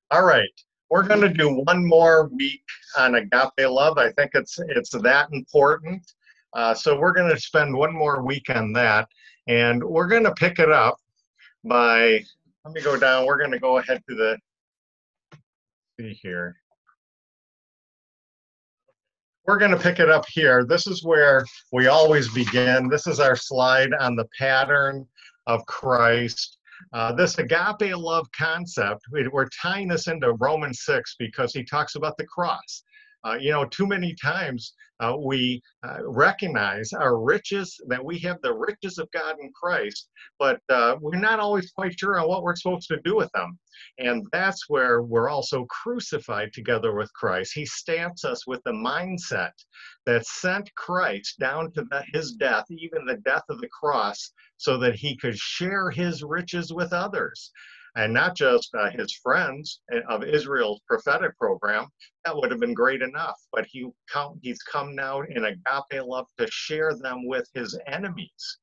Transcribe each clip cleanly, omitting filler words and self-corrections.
All right. We're going to do one more week on agape love. I think it's that important. So we're going to spend one more week on that, and we're going to pick it up by. Let me go down. We're going to go ahead to the see here. We're going to pick it up here. This is where we always begin. This is our slide on the pattern of Christ. This agape love concept, we're tying this into Romans 6 because he talks about the cross. Too many times we recognize our riches, that we have the riches of God in Christ, but we're not always quite sure on what we're supposed to do with them. And that's where we're also crucified together with Christ. He stamps us with the mindset that sent Christ down to his death, even the death of the cross, so that he could share his riches with others. And not just his friends of Israel's prophetic program. That would have been great enough. But he's come now in agape love to share them with his enemies,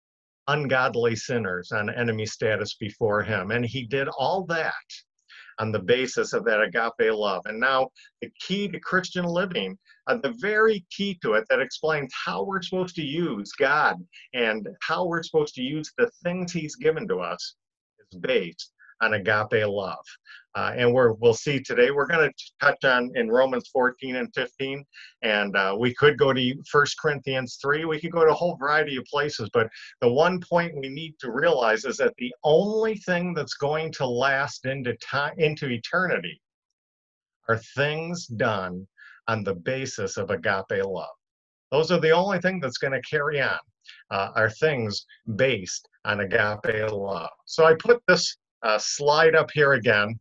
ungodly sinners on enemy status before him. And he did all that on the basis of that agape love. And now the key to Christian living, the very key to it that explains how we're supposed to use God and how we're supposed to use the things he's given to us, is based on agape love. And we'll see today, we're going to touch on in Romans 14 and 15, and we could go to 1 Corinthians 3, we could go to a whole variety of places, but the one point we need to realize is that the only thing that's going to last into eternity are things done on the basis of agape love. Those are the only thing that's going to carry on, are things based on agape love. So I put this slide up here again.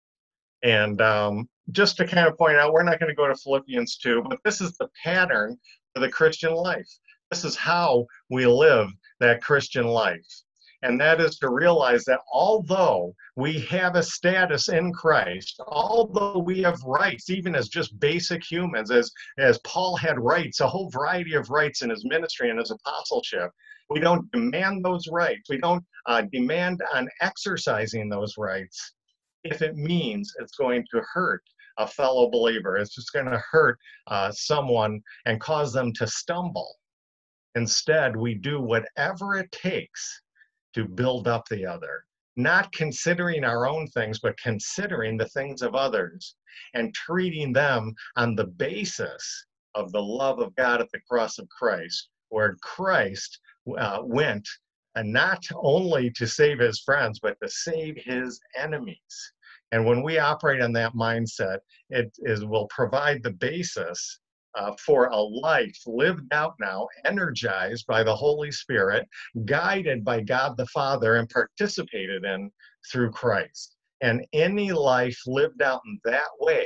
And just to kind of point out, we're not going to go to Philippians 2, but this is the pattern for the Christian life. This is how we live that Christian life. And that is to realize that although we have a status in Christ, although we have rights, even as just basic humans, as Paul had rights, a whole variety of rights in his ministry and his apostleship, we don't demand those rights. We don't demand on exercising those rights if it means it's going to hurt a fellow believer. It's just going to hurt someone and cause them to stumble. Instead, we do whatever it takes to build up the other, not considering our own things, but considering the things of others and treating them on the basis of the love of God at the cross of Christ, where Christ went and not only to save his friends, but to save his enemies. And when we operate on that mindset, will provide the basis for a life lived out now, energized by the Holy Spirit, guided by God the Father, and participated in through Christ. And any life lived out in that way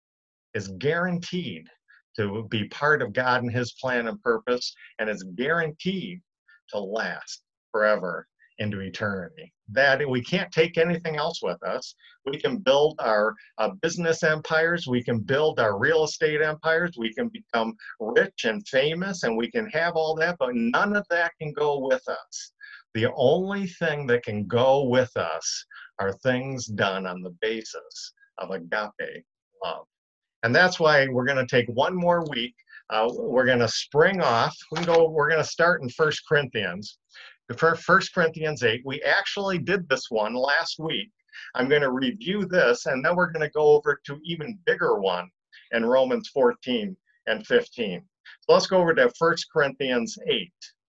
is guaranteed to be part of God and his plan and purpose, and is guaranteed to last forever into eternity. That we can't take anything else with us. We can build our business empires, we can build our real estate empires, we can become rich and famous, and we can have all that, but none of that can go with us. The only thing that can go with us are things done on the basis of agape love. And that's why we're going to take one more week. We're going to spring off. We're going to start in 1 Corinthians. For 1 Corinthians 8, we actually did this one last week. I'm going to review this, and then we're going to go over to even bigger one in Romans 14 and 15. So let's go over to 1 Corinthians 8.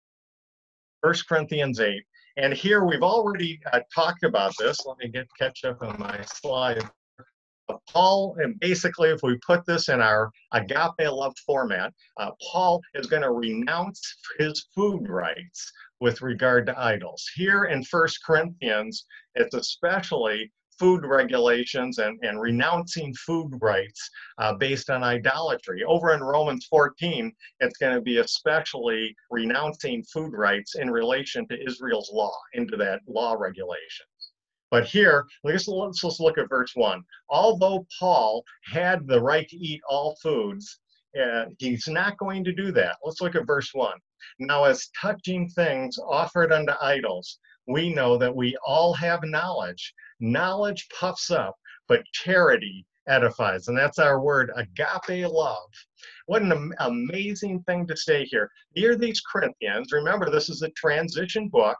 1 Corinthians 8. And here we've already talked about this. Let me catch up on my slide. Paul, and basically, if we put this in our agape love format, Paul is going to renounce his food rights with regard to idols. Here in 1 Corinthians, it's especially food regulations and renouncing food rights based on idolatry. Over in Romans 14, it's going to be especially renouncing food rights in relation to Israel's law, into that law regulation. But here, let's look at verse 1. Although Paul had the right to eat all foods, he's not going to do that. Let's look at verse 1. Now, as touching things offered unto idols, we know that we all have knowledge. Knowledge puffs up, but charity edifies. And that's our word, agape love. What an amazing thing to say here. Here, these Corinthians, remember, this is a transition book.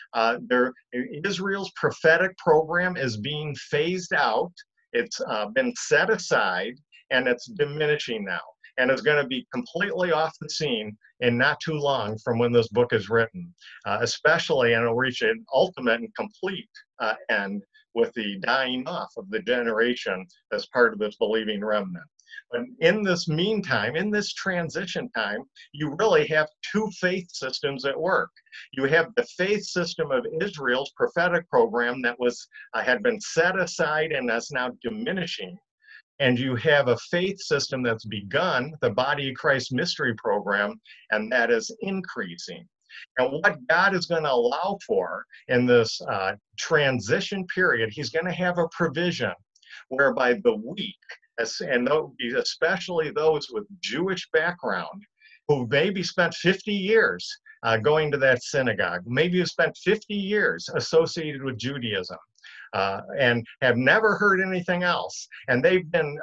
Israel's prophetic program is being phased out. It's been set aside, and it's diminishing now. And it's going to be completely off the scene in not too long from when this book is written, especially, and it'll reach an ultimate and complete end with the dying off of the generation as part of this believing remnant. But in this meantime, in this transition time, you really have two faith systems at work. You have the faith system of Israel's prophetic program that had been set aside and that's now diminishing. And you have a faith system that's begun, the Body of Christ Mystery Program, and that is increasing. And what God is going to allow for in this transition period, he's going to have a provision whereby the weak, and especially those with Jewish background, who maybe spent 50 years going to that synagogue, maybe have spent 50 years associated with Judaism, and have never heard anything else. And they've been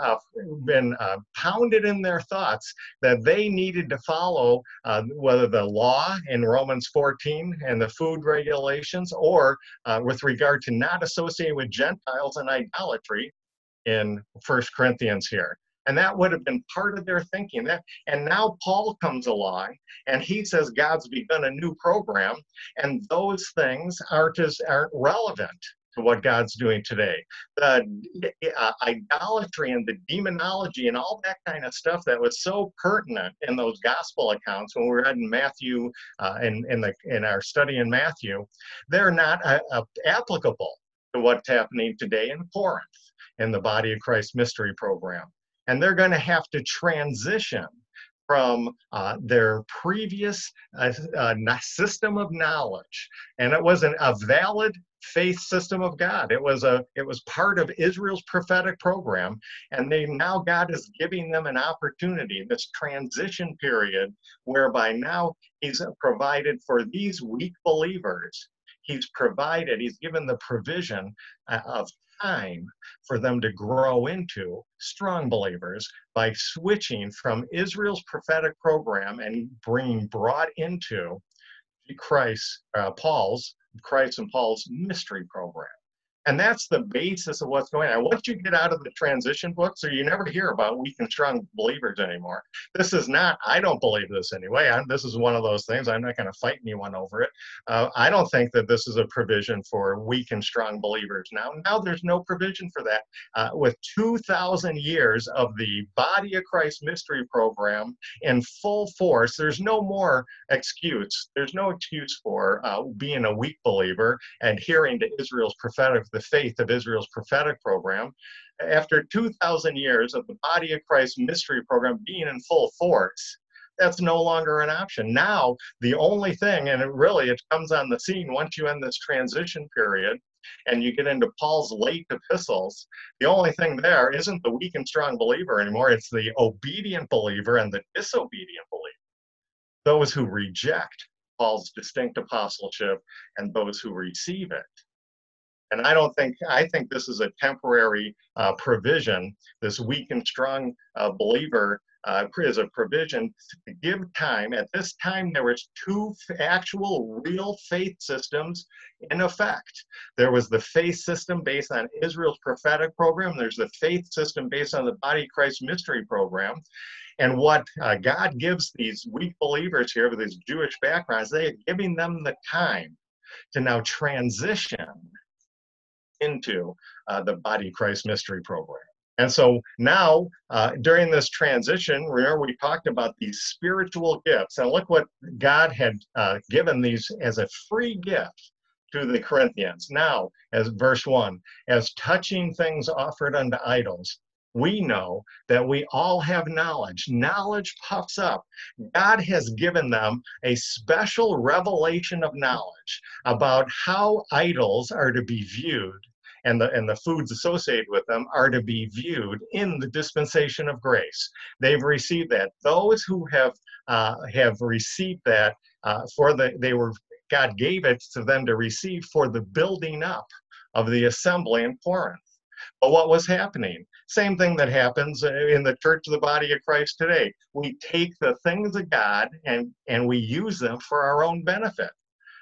pounded in their thoughts that they needed to follow whether the law in Romans 14 and the food regulations, or with regard to not associating with Gentiles and idolatry in 1 Corinthians here. And that would have been part of their thinking. And now Paul comes along and he says God's begun a new program, and those things aren't relevant to what God's doing today. The idolatry and the demonology and all that kind of stuff that was so pertinent in those gospel accounts when we read in Matthew, in our study in Matthew, they're not applicable to what's happening today in Corinth in the Body of Christ Mystery Program. And they're going to have to transition from their previous system of knowledge. And it wasn't a valid faith system of God. It was part of Israel's prophetic program. And now God is giving them an opportunity, this transition period, whereby now he's provided for these weak believers. He's given the provision of time for them to grow into strong believers by switching from Israel's prophetic program and being brought into Christ and Paul's mystery program. And that's the basis of what's going on. Once you get out of the transition book, so you never hear about weak and strong believers anymore. This is not, I don't believe this anyway. This is one of those things. I'm not going to fight anyone over it. I don't think that this is a provision for weak and strong believers now. Now there's no provision for that. With 2,000 years of the Body of Christ Mystery Program in full force, there's no more excuse. There's no excuse for being a weak believer and adhering to the faith of Israel's prophetic program. After 2,000 years of the Body of Christ Mystery Program being in full force, that's no longer an option. Now, the only thing, and it comes on the scene once you end this transition period and you get into Paul's late epistles, the only thing there isn't the weak and strong believer anymore. It's the obedient believer and the disobedient believer. Those who reject Paul's distinct apostleship and those who receive it. And I think this is a temporary provision. This weak and strong believer is a provision to give time. At this time, there was two actual real faith systems in effect. There was the faith system based on Israel's prophetic program. There's the faith system based on the Body of Christ Mystery Program. And what God gives these weak believers here with these Jewish backgrounds, they're giving them the time to now transition into the Body of Christ Mystery Program. And so now, during this transition, remember we talked about these spiritual gifts. And look what God had given these as a free gift to the Corinthians. Now, as verse 1, as touching things offered unto idols, we know that we all have knowledge. Knowledge puffs up. God has given them a special revelation of knowledge about how idols are to be viewed, and the foods associated with them are to be viewed in the dispensation of grace. They've received that. Those who have received that God gave it to them to receive for the building up of the assembly in Corinth. But what was happening? Same thing that happens in the church of the body of Christ today. We take the things of God and we use them for our own benefit.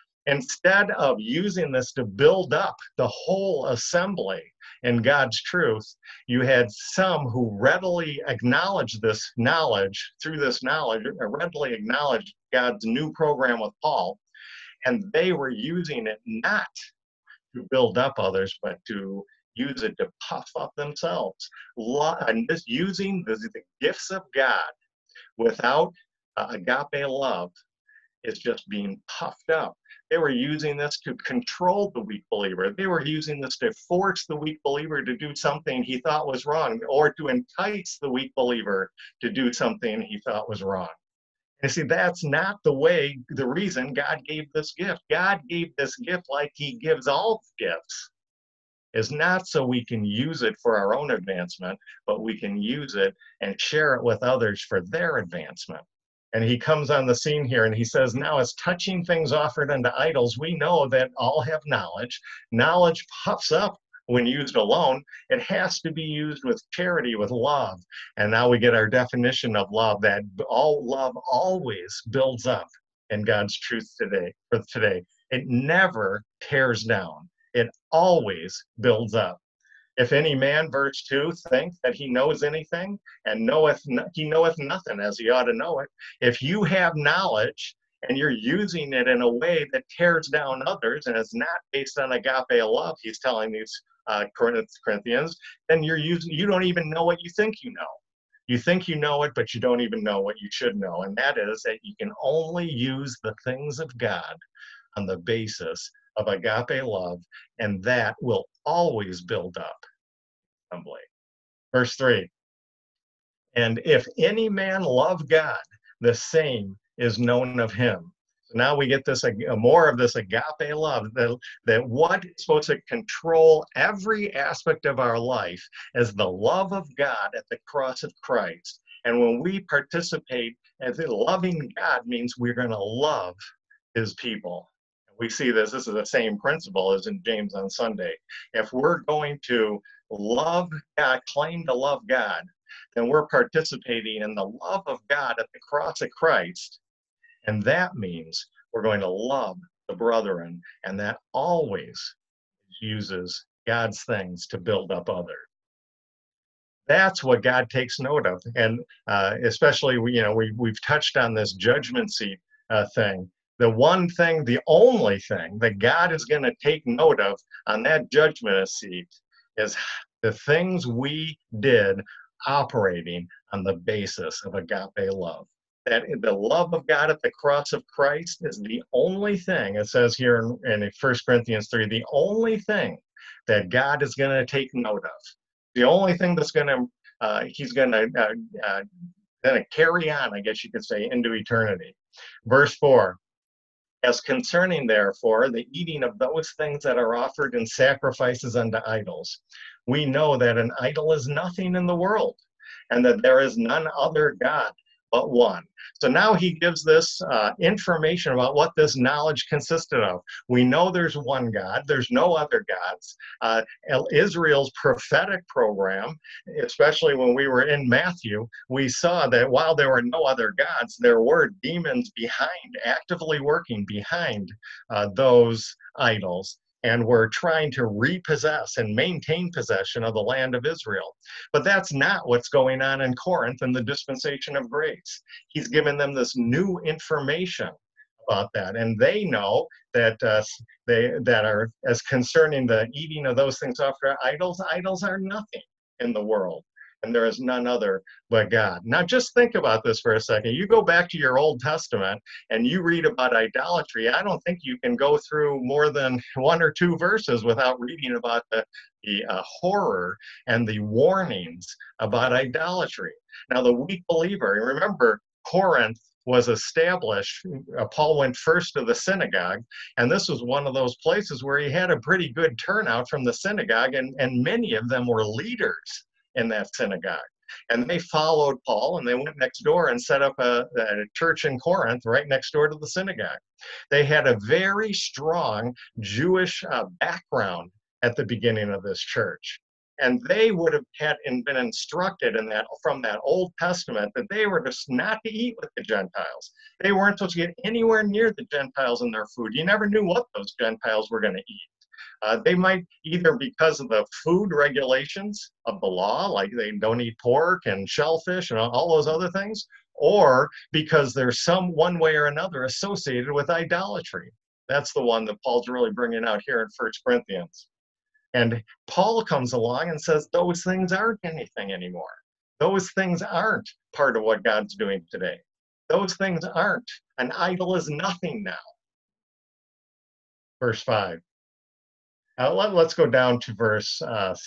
Instead of using this to build up the whole assembly in God's truth, you had some who readily acknowledged this knowledge, through this knowledge, readily acknowledged God's new program with Paul, and they were using it not to build up others, but to use it to puff up themselves. And just using the gifts of God without agape love is just being puffed up. They were using this to control the weak believer. They were using this to force the weak believer to do something he thought was wrong, or to entice the weak believer to do something he thought was wrong. And see, that's not the reason God gave this gift. God gave this gift like he gives all gifts, is not so we can use it for our own advancement, but we can use it and share it with others for their advancement. And he comes on the scene here and he says, now as touching things offered unto idols, we know that all have knowledge. Knowledge puffs up when used alone. It has to be used with charity, with love. And now we get our definition of love, that all love always builds up in God's truth today. It never tears down. It always builds up. If any man, verse 2, think that he knows anything, and he knoweth nothing as he ought to know it. If you have knowledge and you're using it in a way that tears down others and is not based on agape love, he's telling these Corinthians, then you don't even know what you think you know. You think you know it, but you don't even know what you should know. And that is that you can only use the things of God on the basis of agape love, and that will always build up assembly. Verse 3, and if any man love God, the same is known of him. So now we get this more of this agape love, that what is supposed to control every aspect of our life is the love of God at the cross of Christ. And when we participate as loving God, means we're going to love his people. We see this is the same principle as in James on Sunday. If we're going to love God, claim to love God, then we're participating in the love of God at the cross of Christ. And that means we're going to love the brethren, and that always uses God's things to build up others. That's what God takes note of. And especially, we've touched on this judgment seat thing. The one thing, the only thing that God is going to take note of on that judgment seat is the things we did operating on the basis of agape love. That the love of God at the cross of Christ is the only thing, it says here in 1 Corinthians 3, the only thing that God is going to take note of. The only thing that's he's going to carry on, I guess you could say, into eternity. Verse 4, as concerning, therefore, the eating of those things that are offered in sacrifices unto idols, we know that an idol is nothing in the world, and that there is none other God but one. So now he gives this information about what this knowledge consisted of. We know there's one God, there's no other gods. Israel's prophetic program, especially when we were in Matthew, we saw that while there were no other gods, there were demons actively working behind those idols, and were trying to repossess and maintain possession of the land of Israel. But that's not what's going on in Corinth in the dispensation of grace. He's given them this new information about that, and they know that that are as concerning the eating of those things after idols. Idols are nothing in the world, and there is none other but God. Now just think about this for a second. You go back to your Old Testament and you read about idolatry. I don't think you can go through more than 1 or 2 verses without reading about the horror and the warnings about idolatry. Now the weak believer, remember Corinth was established, Paul went first to the synagogue, and this was one of those places where he had a pretty good turnout from the synagogue, and many of them were leaders in that synagogue. And they followed Paul, and they went next door and set up a church in Corinth right next door to the synagogue. They had a very strong Jewish background at the beginning of this church. And they would have had and been instructed in that from that Old Testament that they were just not to eat with the Gentiles. They weren't supposed to get anywhere near the Gentiles in their food. You never knew what those Gentiles were going to eat. They might either because of the food regulations of the law, like they don't eat pork and shellfish and all those other things, or because there's some one way or another associated with idolatry. That's the one that Paul's really bringing out here in 1 Corinthians. And Paul comes along and says, those things aren't anything anymore. Those things aren't part of what God's doing today. Those things aren't. An idol is nothing now. Verse 5. Let's go down to verse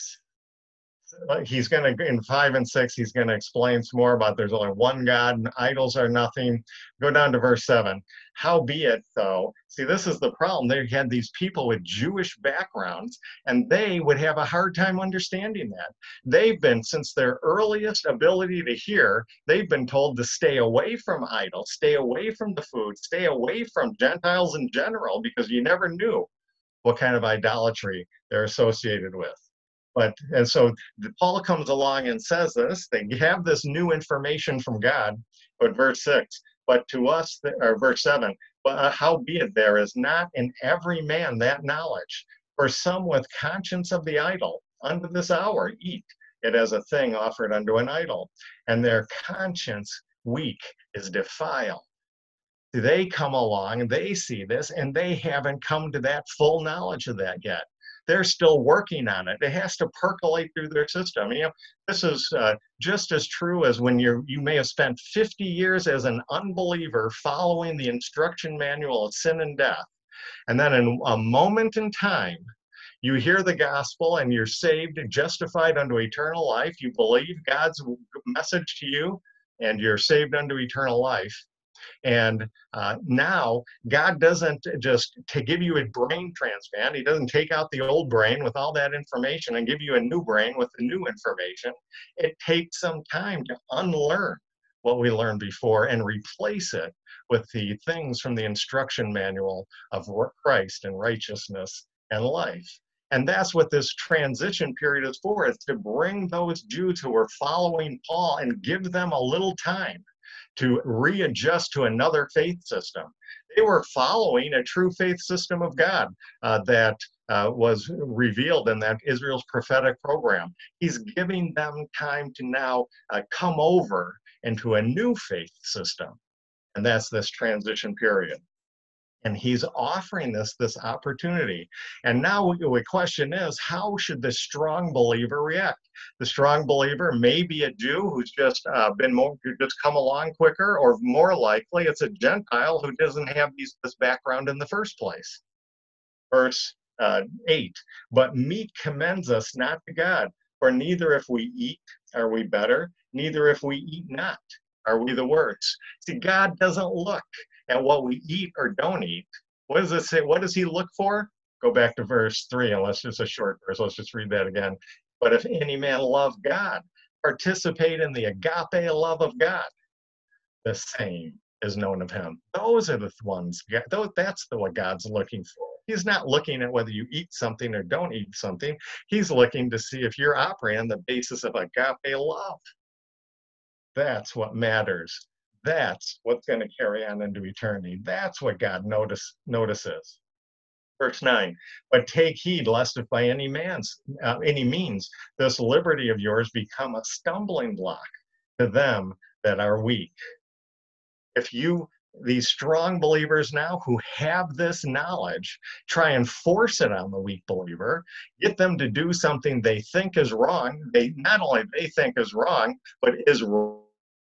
he's going to, in 5 and 6, he's going to explain some more about there's only one God and idols are nothing. Go down to verse 7. Howbeit, though, see, this is the problem. They had these people with Jewish backgrounds, and they would have a hard time understanding that. They've been, since their earliest ability to hear, they've been told to stay away from idols, stay away from the food, stay away from Gentiles in general, because you never knew what kind of idolatry they're associated with. And so Paul comes along and says this, they have this new information from God, but verse 6, but to us, or verse 7, but howbeit there is not in every man that knowledge, for some with conscience of the idol, unto this hour eat it as a thing offered unto an idol, and their conscience weak is defiled. They come along, they see this, and they haven't come to that full knowledge of that yet. They're still working on it. It has to percolate through their system. You know, this is just as true as when you may have spent 50 years as an unbeliever following the instruction manual of sin and death. And then in a moment in time, you hear the gospel and you're saved and justified unto eternal life. You believe God's message to you and you're saved unto eternal life. And now God doesn't just to give you a brain transplant. He doesn't take out the old brain with all that information and give you a new brain with the new information. It takes some time to unlearn what we learned before and replace it with the things from the instruction manual of Christ and righteousness and life. And that's what this transition period is for. It's to bring those Jews who are following Paul and give them a little time to readjust to another faith system. They were following a true faith system of God that was revealed in that Israel's prophetic program. He's giving them time to now come over into a new faith system. And that's this transition period. And he's offering this opportunity. And now the question is, how should the strong believer react? The strong believer may be a Jew who's just just come along quicker, or more likely it's a Gentile who doesn't have this background in the first place. Verse 8, but meat commends us not to God, for neither if we eat are we better, neither if we eat not are we the worse. See, God doesn't look at what we eat or don't eat. What does it say? What does he look for? Go back to verse 3, and let's just a short verse. Let's just read that again. But if any man love God, participate in the agape love of God, the same is known of him. Those are the ones, that's what God's looking for. He's not looking at whether you eat something or don't eat something. He's looking to see if you're operating on the basis of agape love. That's what matters. That's what's going to carry on into eternity. That's what God notices. Verse 9, but take heed lest if by any means this liberty of yours become a stumbling block to them that are weak. If these strong believers now who have this knowledge, try and force it on the weak believer, get them to do something they think is wrong, not only they think is wrong, but is wrong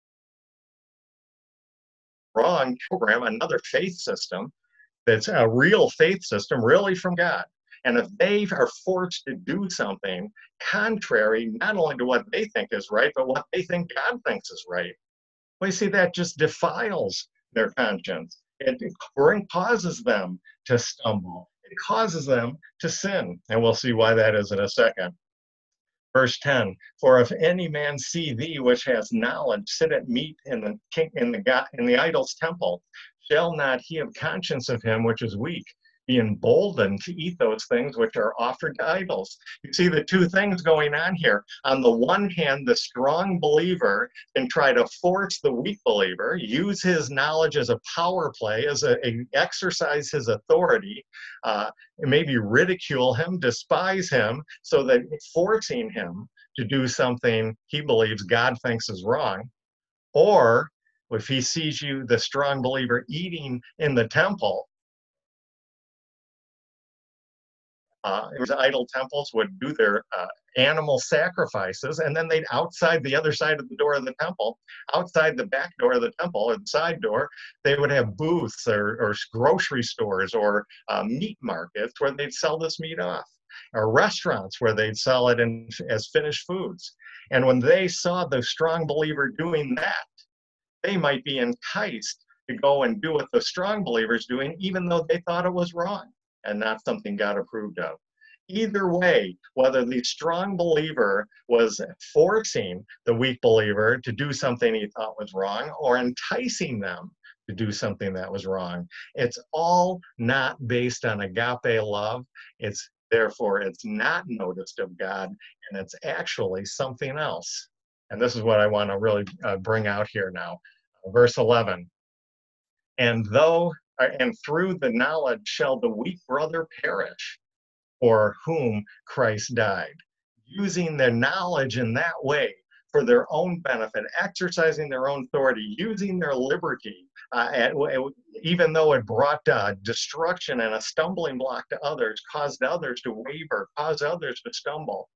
program, another faith system that's a real faith system, really from God. And if they are forced to do something contrary, not only to what they think is right, but what they think God thinks is right, well, you see, that just defiles their conscience. It causes them to stumble. It causes them to sin. And we'll see why that is in a second. Verse 10, for if any man see thee which has knowledge sit at meat in the idol's temple, shall not he have conscience of him which is weak, be emboldened to eat those things which are offered to idols. You see the two things going on here. On the one hand, the strong believer can try to force the weak believer, use his knowledge as a power play, as exercise his authority, maybe ridicule him, despise him, so that forcing him to do something he believes God thinks is wrong. Or if he sees you, the strong believer, eating in the temple, idol temples would do their animal sacrifices, and then they'd outside the other side of the door of the temple, outside the back door of the temple, or the side door, they would have booths or grocery stores or meat markets where they'd sell this meat off, or restaurants where they'd sell it as finished foods. And when they saw the strong believer doing that, they might be enticed to go and do what the strong believer's doing, even though they thought it was wrong and not something God approved of. Either way, whether the strong believer was forcing the weak believer to do something he thought was wrong or enticing them to do something that was wrong, it's all not based on agape love. Therefore, it's not noticed of God, and it's actually something else. And this is what I want to really bring out here now. Verse 11, and through the knowledge shall the weak brother perish, for whom Christ died. Using their knowledge in that way for their own benefit, exercising their own authority, using their liberty, even though it brought destruction and a stumbling block to others, caused others to waver, caused others to stumble.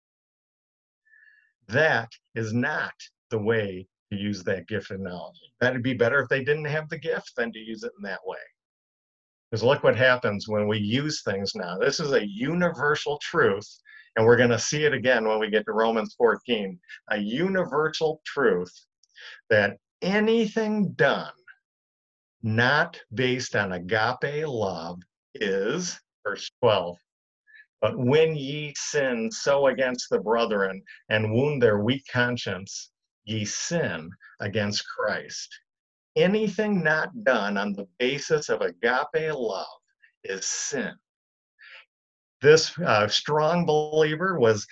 That is not the way to use that gift of knowledge. That'd be better if they didn't have the gift than to use it in that way. Because look what happens when we use things now. This is a universal truth, and we're going to see it again when we get to Romans 14. A universal truth that anything done not based on agape love is, verse 12, but when ye sin so against the brethren and wound their weak conscience, ye sin against Christ. Anything not done on the basis of agape love is sin. This strong believer was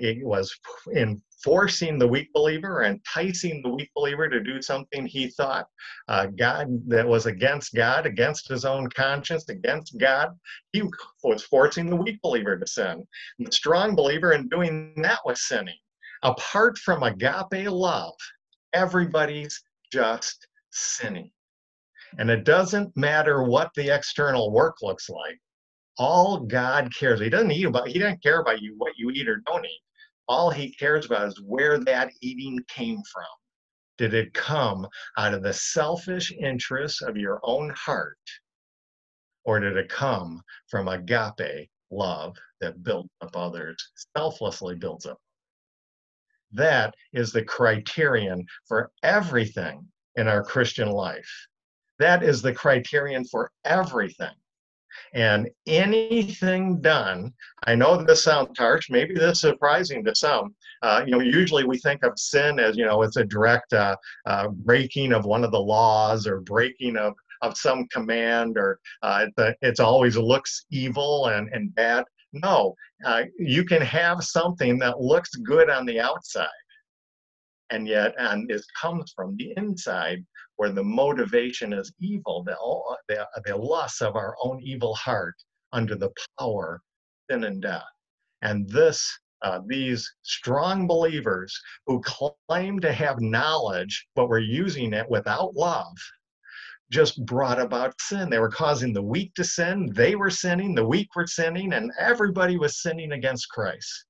enforcing the weak believer, enticing the weak believer to do something he thought God that was against God, against his own conscience, against God. He was forcing the weak believer to sin. The strong believer, in doing that, was sinning. Apart from agape love, everybody's just sinning. And it doesn't matter what the external work looks like. All God cares, he doesn't care about you, what you eat or don't eat. All he cares about is where that eating came from. Did it come out of the selfish interests of your own heart? Or did it come from agape love that builds up others, selflessly builds up? That is the criterion for everything in our Christian life. That is the criterion for everything. And anything done, I know this sounds harsh, maybe this is surprising to some. Usually we think of sin as, it's a direct breaking of one of the laws or breaking of some command, or it's always looks evil and bad. No, you can have something that looks good on the outside, and yet it comes from the inside, where the motivation is evil, the lust of our own evil heart under the power of sin and death. And these strong believers who claim to have knowledge, but were using it without love, just brought about sin. They were causing the weak to sin. They were sinning, the weak were sinning, and everybody was sinning against Christ.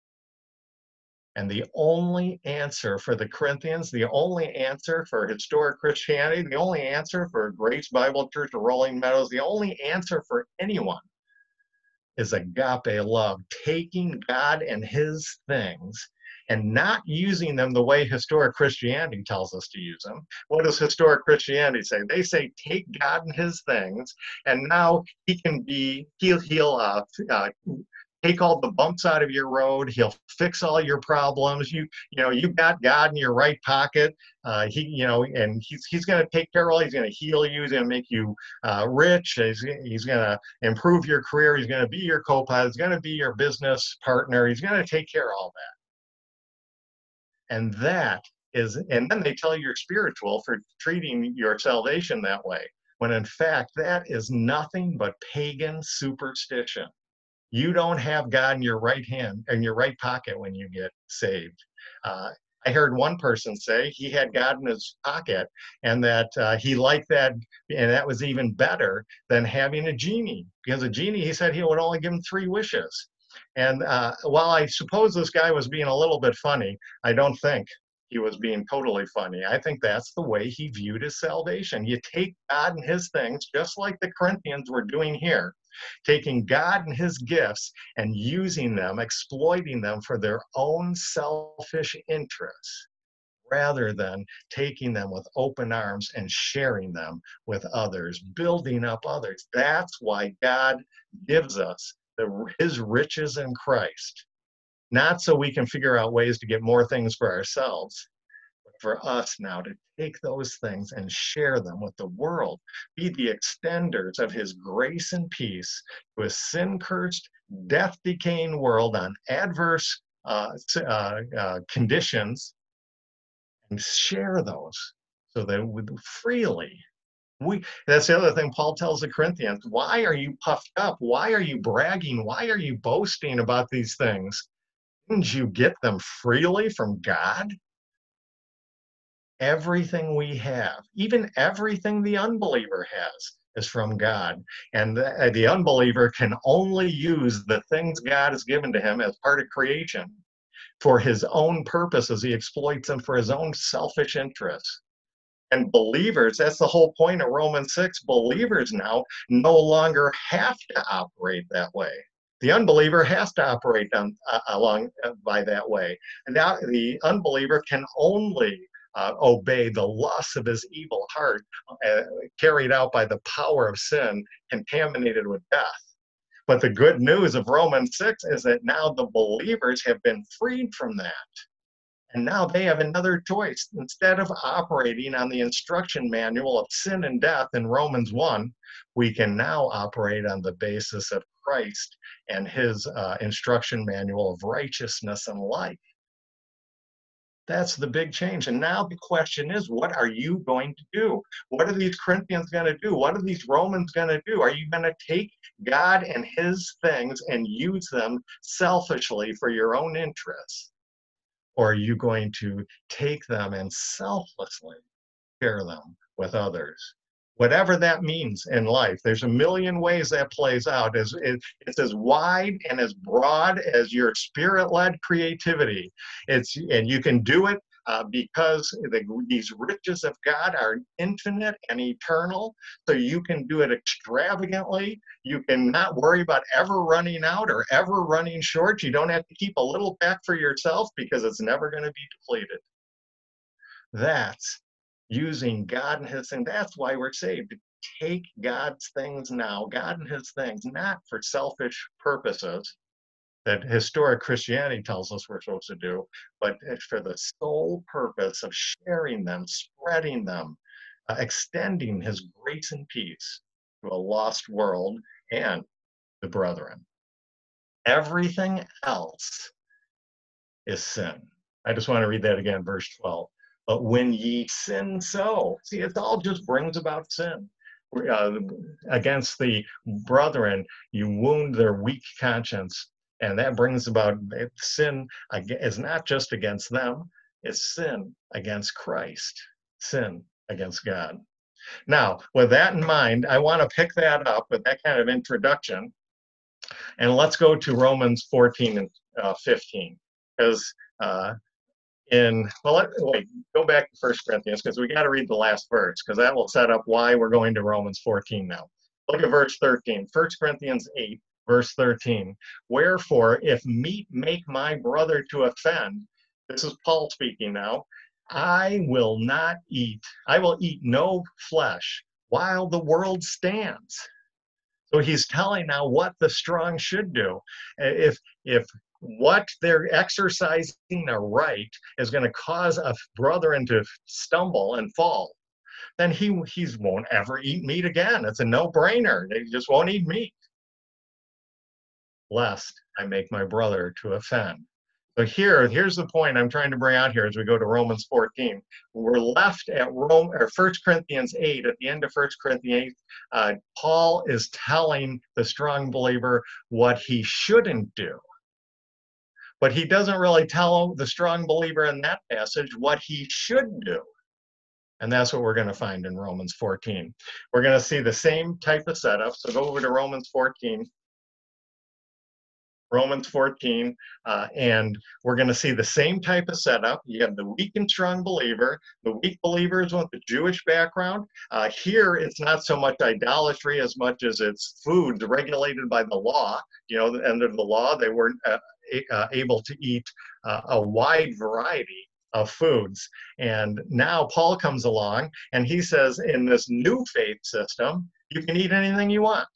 And the only answer for the Corinthians, the only answer for historic Christianity, the only answer for Grace Bible Church of Rolling Meadows, the only answer for anyone is agape love, taking God and his things and not using them the way historic Christianity tells us to use them. What does historic Christianity say? They say, take God and his things, and now he'll take all the bumps out of your road. He'll fix all your problems. You've got God in your right pocket. And he's going to take care of all. He's going to heal you. He's going to make you rich. He's going to improve your career. He's going to be your co-pilot. He's going to be your business partner. He's going to take care of all that. And then they tell you you're spiritual for treating your salvation that way, when in fact that is nothing but pagan superstition. You don't have God in your right hand, in your right pocket when you get saved. I heard one person say he had God in his pocket, and that he liked that, and that was even better than having a genie, because a genie, he said, he would only give him 3 wishes. And while I suppose this guy was being a little bit funny, I don't think he was being totally funny. I think that's the way he viewed his salvation. You take God and his things, just like the Corinthians were doing here, taking God and his gifts and using them, exploiting them for their own selfish interests, rather than taking them with open arms and sharing them with others, building up others. That's why God gives us his riches in Christ. Not so we can figure out ways to get more things for ourselves, but for us now to take those things and share them with the world, be the extenders of his grace and peace to a sin-cursed, death-decaying world on adverse conditions, and share those so that freely. That's the other thing Paul tells the Corinthians. Why are you puffed up? Why are you bragging? Why are you boasting about these things? Didn't you get them freely from God? Everything we have, even everything the unbeliever has, is from God. And the unbeliever can only use the things God has given to him as part of creation for his own purposes. He exploits them for his own selfish interests. And believers, that's the whole point of Romans 6, believers now no longer have to operate that way. The unbeliever has to operate by that way. And now the unbeliever can only obey the lusts of his evil heart, carried out by the power of sin, contaminated with death. But the good news of Romans 6 is that now the believers have been freed from that. And now they have another choice. Instead of operating on the instruction manual of sin and death in Romans 1, we can now operate on the basis of Christ and his instruction manual of righteousness and life. That's the big change. And now the question is, what are you going to do? What are these Corinthians going to do? What are these Romans going to do? Are you going to take God and his things and use them selfishly for your own interests? Or are you going to take them and selflessly share them with others? Whatever that means in life, there's a million ways that plays out. It's as wide and as broad as your spirit-led creativity. And you can do it because these riches of God are infinite and eternal, so you can do it extravagantly. You can not worry about ever running out or ever running short. You don't have to keep a little back for yourself because it's never going to be depleted. That's using God and his things. That's why we're saved. To take God's things now, God and his things, not for selfish purposes that historic Christianity tells us we're supposed to do, but for the sole purpose of sharing them, spreading them, extending his grace and peace to a lost world and the brethren. Everything else is sin. I just want to read that again, verse 12. But when ye sin so, see, it all just brings about sin. Against the brethren, you wound their weak conscience. And that brings about sin. Is not just against them, it's sin against Christ, sin against God. Now, with that in mind, I want to pick that up with that kind of introduction. And let's go to Romans 14 and 15. Because go back to 1 Corinthians, because we got to read the last verse, because that will set up why we're going to Romans 14 now. Look at verse 13, 1 Corinthians 8. Verse 13, wherefore, if meat make my brother to offend, this is Paul speaking now, I will eat no flesh while the world stands. So he's telling now what the strong should do. If what they're exercising aright is going to cause a brethren to stumble and fall, then he won't ever eat meat again. It's a no-brainer. They just won't eat meat, lest I make my brother to offend. So here's the point I'm trying to bring out here as we go to Romans 14. We're left at 1 Corinthians 8, at the end of 1 Corinthians 8, Paul is telling the strong believer what he shouldn't do. But he doesn't really tell the strong believer in that passage what he should do. And that's what we're going to find in Romans 14. We're going to see the same type of setup. So go over to Romans 14. Romans 14, and we're going to see the same type of setup. You have the weak and strong believer. The weak believers with the Jewish background. Here, it's not so much idolatry as much as it's food regulated by the law. You know, under the law, they weren't able to eat a wide variety of foods. And now Paul comes along and he says, in this new faith system, you can eat anything you want.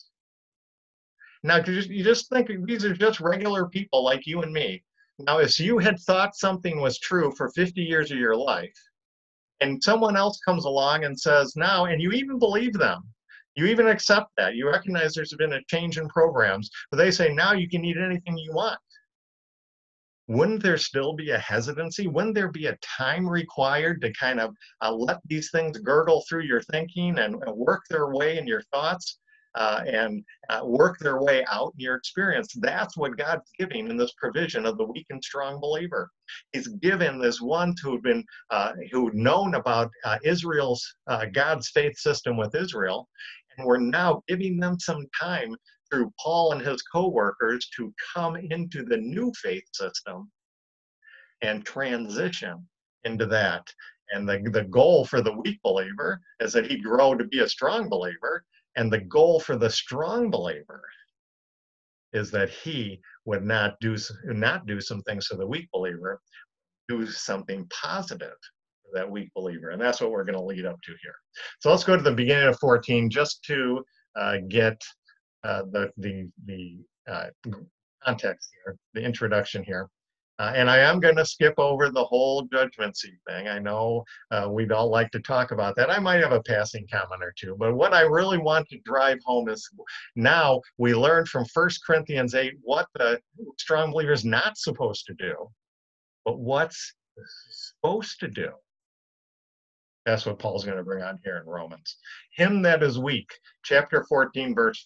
Now, you just think these are just regular people like you and me. Now, if you had thought something was true for 50 years of your life, and someone else comes along and says now, and you even believe them, you even accept that, you recognize there's been a change in programs, but they say now you can eat anything you want. Wouldn't there still be a hesitancy? Wouldn't there be a time required to kind of let these things gurgle through your thinking and work their way in your thoughts? And work their way out in your experience. That's what God's giving in this provision of the weak and strong believer. He's given this one who'd known about Israel's, God's faith system with Israel, and we're now giving them some time through Paul and his co-workers to come into the new faith system and transition into that. And the goal for the weak believer is that he'd grow to be a strong believer. And the goal for the strong believer is that he would not do some things for the weak believer, do something positive for that weak believer. And that's what we're going to lead up to here. So let's go to the beginning of 14 just to get the context here, the introduction here. And I am going to skip over the whole judgment seat thing. I know we'd all like to talk about that. I might have a passing comment or two, but what I really want to drive home is now we learned from 1 Corinthians 8 what the strong believer is not supposed to do, but what's supposed to do. That's what Paul's going to bring on here in Romans. Him that is weak, chapter 14, verse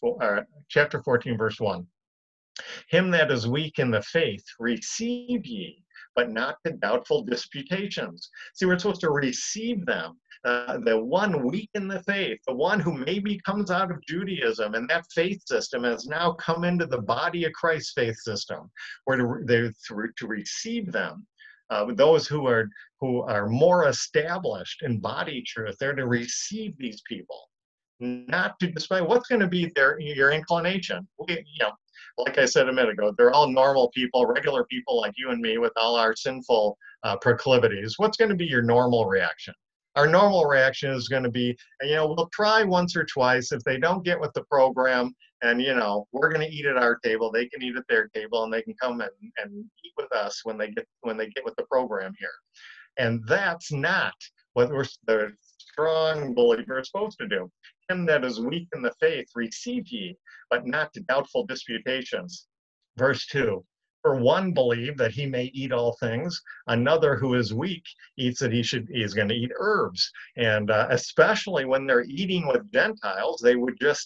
1. Him that is weak in the faith, receive ye, but not to doubtful disputations. See, we're supposed to receive them. The one weak in the faith, the one who maybe comes out of Judaism and that faith system has now come into the body of Christ's faith system. We're to receive them. Those who are more established in body truth, they're to receive these people, not to despite what's going to be your inclination. Like I said a minute ago, they're all normal people, regular people like you and me with all our sinful proclivities. What's going to be your normal reaction? Our normal reaction is going to be, we'll try once or twice. If they don't get with the program and, we're going to eat at our table, they can eat at their table and they can come and eat with us when they get with the program here. And that's not what the strong believer is supposed to do. Him that is weak in the faith, receive ye, but not to doubtful disputations. Verse 2, for one believe that he may eat all things, another who is weak eats that he's going to eat herbs. And especially when they're eating with Gentiles, they would just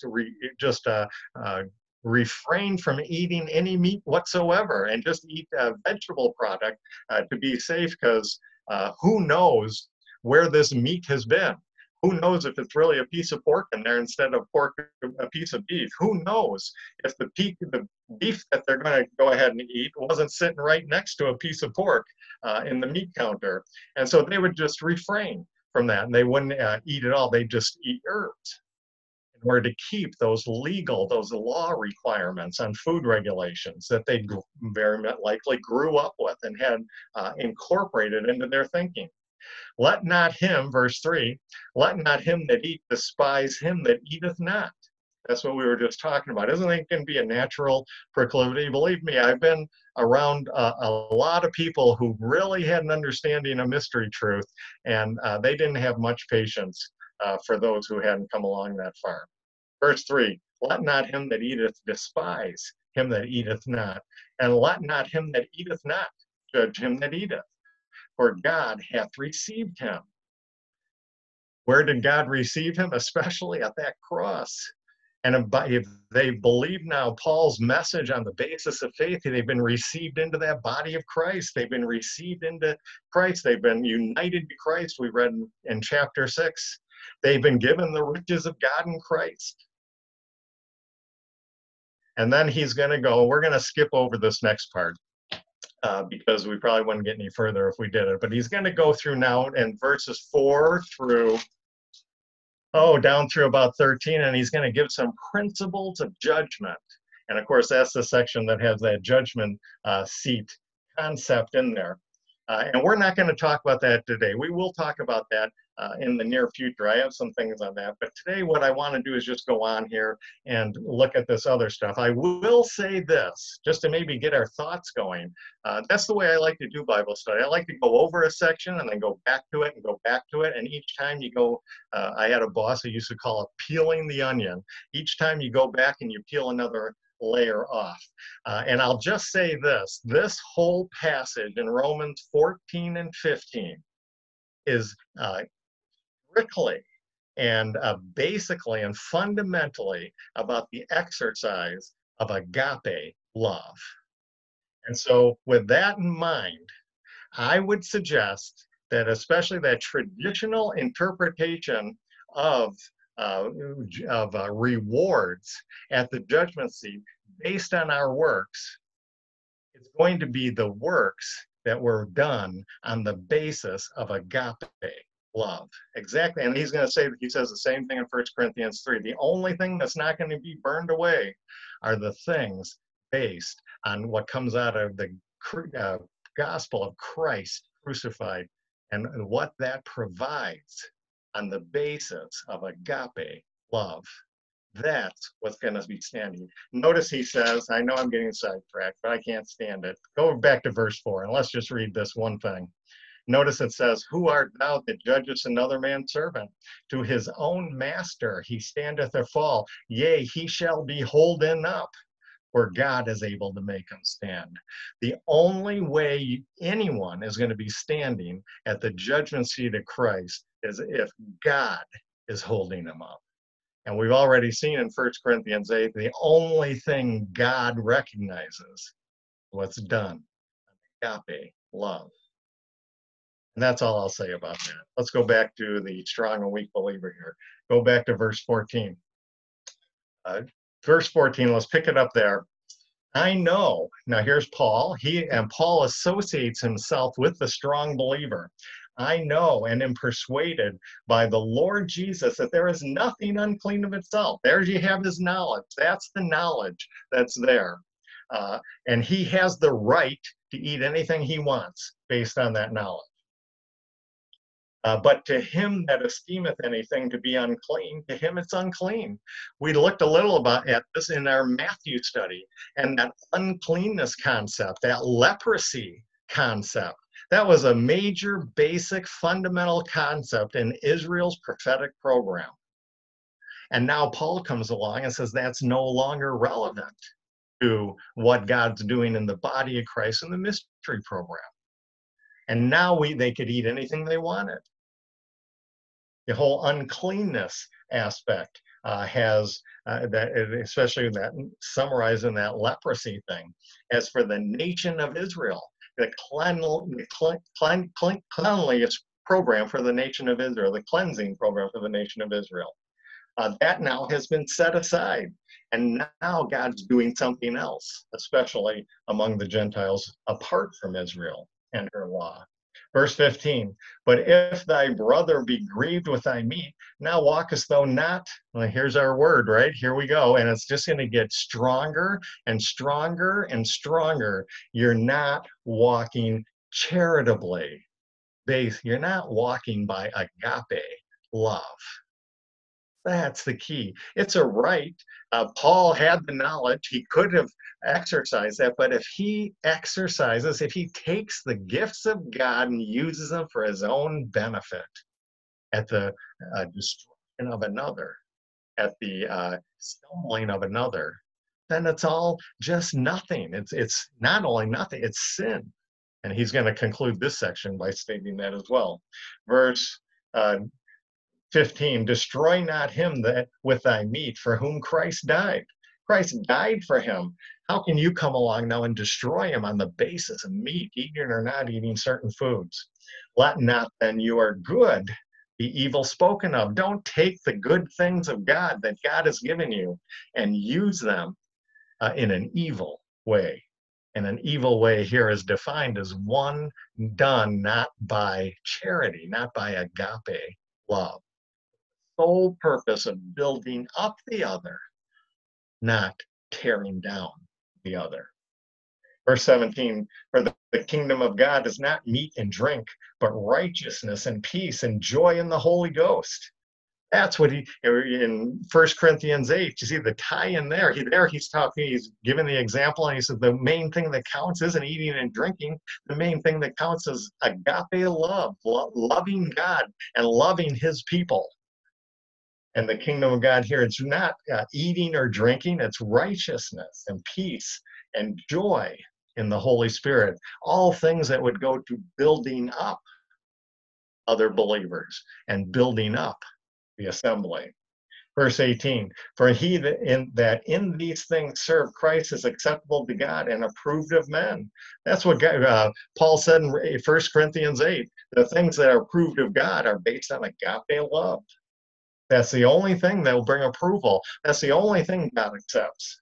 refrain from eating any meat whatsoever and just eat a vegetable product to be safe, because who knows where this meat has been. Who knows if it's really a piece of pork in there instead of a piece of beef? Who knows if the beef that they're going to go ahead and eat wasn't sitting right next to a piece of pork in the meat counter? And so they would just refrain from that, and they wouldn't eat it all. They'd just eat herbs in order to keep those law requirements on food regulations that they very likely grew up with and had incorporated into their thinking. Let not him, verse 3, let not him that eat despise him that eateth not. That's what we were just talking about. Isn't it going to be a natural proclivity? Believe me, I've been around a lot of people who really had an understanding of mystery truth, and they didn't have much patience for those who hadn't come along that far. Verse 3, let not him that eateth despise him that eateth not, and let not him that eateth not judge him that eateth, for God hath received him. Where did God receive him? Especially at that cross. And if they believe now Paul's message on the basis of faith, they've been received into that body of Christ. They've been received into Christ. They've been united to Christ. We read in chapter 6. They've been given the riches of God in Christ. And then he's going to go, we're going to skip over this next part because we probably wouldn't get any further if we did it. But he's going to go through now in verses 4 through down through about 13, and he's going to give some principles of judgment. And of course, that's the section that has that judgment seat concept in there. And we're not going to talk about that today. We will talk about that in the near future. I have some things on that. But today what I want to do is just go on here and look at this other stuff. I will say this, just to maybe get our thoughts going. That's the way I like to do Bible study. I like to go over a section and then go back to it and go back to it. And each time you go, I had a boss who used to call it peeling the onion. Each time you go back and you peel another layer off. And I'll just say this whole passage in Romans 14 and 15 is strictly and basically and fundamentally about the exercise of agape love. And so with that in mind, I would suggest that especially that traditional interpretation of rewards at the judgment seat based on our works, it's going to be the works that were done on the basis of agape love. Exactly. And he's going to say, he says the same thing in 1 Corinthians 3. The only thing that's not going to be burned away are the things based on what comes out of the gospel of Christ crucified and what that provides on the basis of agape love. That's what's going to be standing. Notice he says, I know I'm getting sidetracked, but I can't stand it. Go back to verse 4 and let's just read this one thing. Notice it says, who art thou that judgest another man's servant? To his own master he standeth or fall. Yea, he shall be holden up, for God is able to make him stand. The only way anyone is going to be standing at the judgment seat of Christ is if God is holding him up. And we've already seen in 1 Corinthians 8, the only thing God recognizes what's done, agape love. And that's all I'll say about that. Let's go back to the strong and weak believer here. Go back to verse 14. Verse 14, let's pick it up there. I know, now here's Paul. Paul associates himself with the strong believer. I know and am persuaded by the Lord Jesus that there is nothing unclean of itself. There you have his knowledge. That's the knowledge that's there. And he has the right to eat anything he wants based on that knowledge. But to him that esteemeth anything to be unclean, to him it's unclean. We looked a little at this in our Matthew study, and that uncleanness concept, that leprosy concept, that was a major, basic, fundamental concept in Israel's prophetic program. And now Paul comes along and says that's no longer relevant to what God's doing in the body of Christ in the mystery program. And now they could eat anything they wanted. The whole uncleanness aspect has that, especially that summarized in that leprosy thing. As for the nation of Israel, the cleanliness program for the nation of Israel, the cleansing program for the nation of Israel, that now has been set aside. And now God's doing something else, especially among the Gentiles apart from Israel and her law. Verse 15, but if thy brother be grieved with thy meat, now walkest thou not. Well, here's our word, right? Here we go. And it's just going to get stronger and stronger and stronger. You're not walking charitably. You're not walking by agape love. That's the key. It's a right. Paul had the knowledge. He could have exercised that, but if he exercises, if he takes the gifts of God and uses them for his own benefit at the destruction of another, at the stumbling of another, then it's all just nothing. It's not only nothing, it's sin. And he's going to conclude this section by stating that as well. Verse uh, 15, destroy not him that with thy meat for whom Christ died. Christ died for him. How can you come along now and destroy him on the basis of meat, eating or not eating certain foods? Let not then your good be evil spoken of. Don't take the good things of God that God has given you and use them in an evil way. And an evil way here is defined as one done not by charity, not by agape love. Sole purpose of building up the other, not tearing down the other. Verse 17, for the kingdom of God is not meat and drink, but righteousness and peace and joy in the Holy Ghost. That's what he, in 1 Corinthians 8, you see the tie in there. He's talking, he's giving the example, and he said the main thing that counts isn't eating and drinking. The main thing that counts is agape love, loving God and loving his people. And the kingdom of God here, it's not eating or drinking, it's righteousness and peace and joy in the Holy Spirit. All things that would go to building up other believers and building up the assembly. Verse 18, for he that in these things serve Christ is acceptable to God and approved of men. That's what Paul said in 1 Corinthians 8. The things that are approved of God are based on agape love. That's the only thing that will bring approval. That's the only thing God accepts.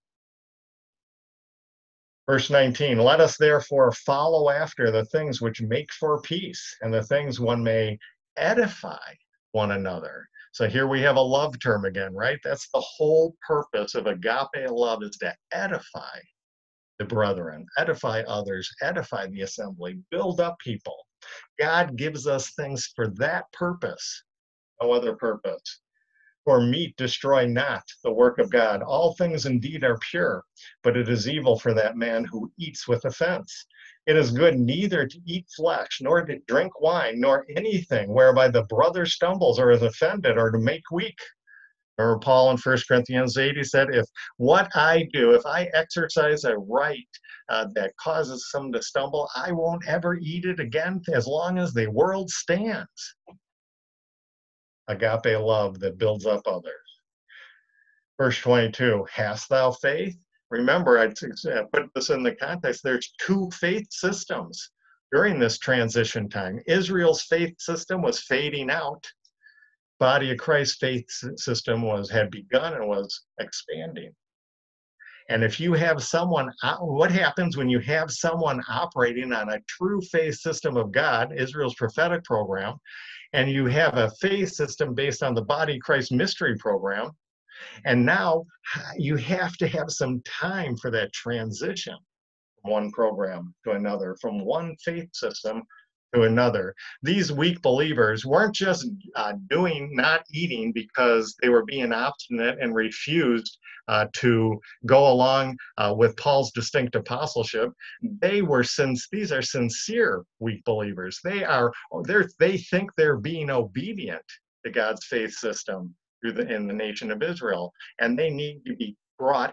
Verse 19, let us therefore follow after the things which make for peace and the things one may edify one another. So here we have a love term again, right? That's the whole purpose of agape love, is to edify the brethren, edify others, edify the assembly, build up people. God gives us things for that purpose, no other purpose. For meat destroy not the work of God. All things indeed are pure, but it is evil for that man who eats with offense. It is good neither to eat flesh, nor to drink wine, nor anything whereby the brother stumbles or is offended, or to make weak. Remember Paul in 1 Corinthians 8, he said, if what I do, if I exercise a right that causes some to stumble, I won't ever eat it again as long as the world stands. Agape love that builds up others. Verse 22, hast thou faith? Remember, I put this in the context, there's two faith systems during this transition time. Israel's faith system was fading out. Body of Christ faith system had begun and was expanding. And if you have someone, what happens when you have someone operating on a true faith system of God, Israel's prophetic program, and you have a faith system based on the Body of Christ mystery program, and now you have to have some time for that transition from one program to another, from one faith system to another. These weak believers weren't just not eating because they were being obstinate and refused to go along with Paul's distinct apostleship. These are sincere weak believers. They think they're being obedient to God's faith system in the nation of Israel, and they need to be brought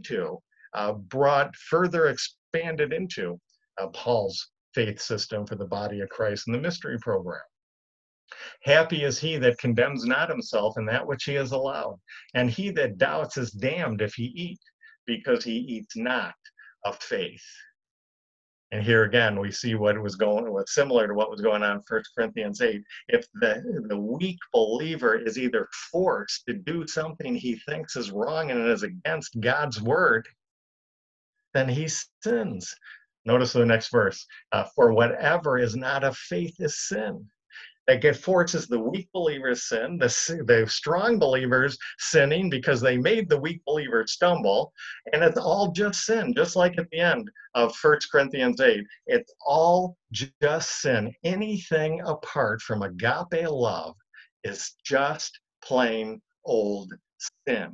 further expanded into Paul's faith system for the body of Christ in the mystery program. Happy is he that condemns not himself in that which he has allowed, and he that doubts is damned if he eat, because he eats not of faith. And here again, we see what's similar to what was going on in 1 Corinthians 8. If the weak believer is either forced to do something he thinks is wrong and is against God's word, then he sins. Notice the next verse. For whatever is not of faith is sin. That forces the weak believers sin, the strong believers sinning because they made the weak believers stumble, and it's all just sin, just like at the end of 1 Corinthians 8. It's all just sin. Anything apart from agape love is just plain old sin.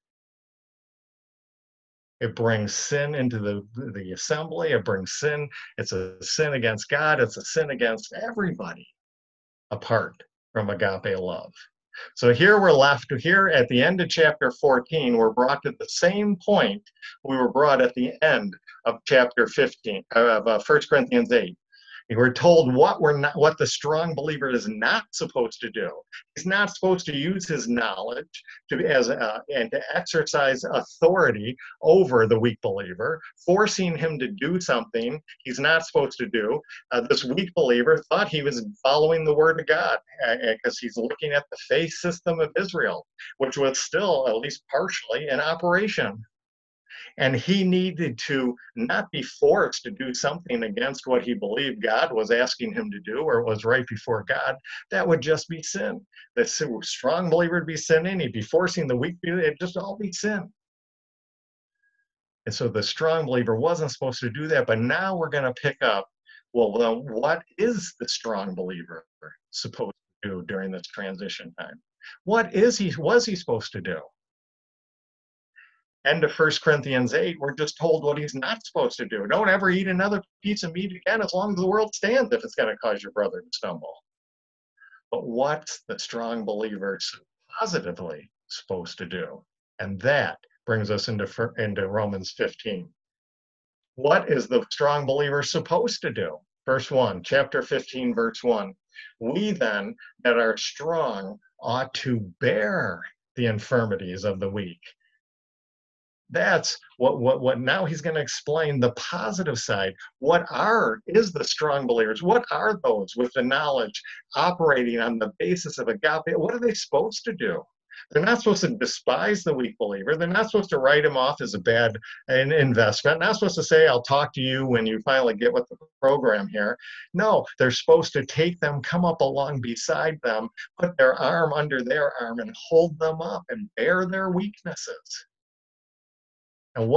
It brings sin into the assembly. It brings sin. It's a sin against God. It's a sin against everybody apart from agape love. So here we're left here at the end of chapter 14. We're brought to the same point we were brought at the end of chapter 15 of 1 Corinthians 8. We're told what the strong believer is not supposed to do. He's not supposed to use his knowledge and to exercise authority over the weak believer, forcing him to do something he's not supposed to do. This weak believer thought he was following the word of God because he's looking at the faith system of Israel, which was still at least partially in operation. And he needed to not be forced to do something against what he believed God was asking him to do, or was right before God. That would just be sin. The strong believer would be sinning. He'd be forcing the weak believer. It'd just all be sin. And so the strong believer wasn't supposed to do that. But now we're going to pick up, well, then what is the strong believer supposed to do during this transition time? What was he supposed to do? End of 1 Corinthians 8, we're just told what he's not supposed to do. Don't ever eat another piece of meat again as long as the world stands if it's going to cause your brother to stumble. But what's the strong believer positively supposed to do? And that brings us into Romans 15. What is the strong believer supposed to do? Verse 1, chapter 15, verse 1. We then that are strong ought to bear the infirmities of the weak. That's what now he's going to explain the positive side. Is the strong believers? What are those with the knowledge operating on the basis of agape? What are they supposed to do? They're not supposed to despise the weak believer. They're not supposed to write him off as a bad investment. Not supposed to say, I'll talk to you when you finally get with the program here. No, they're supposed to take them, come up along beside them, put their arm under their arm and hold them up and bear their weaknesses. And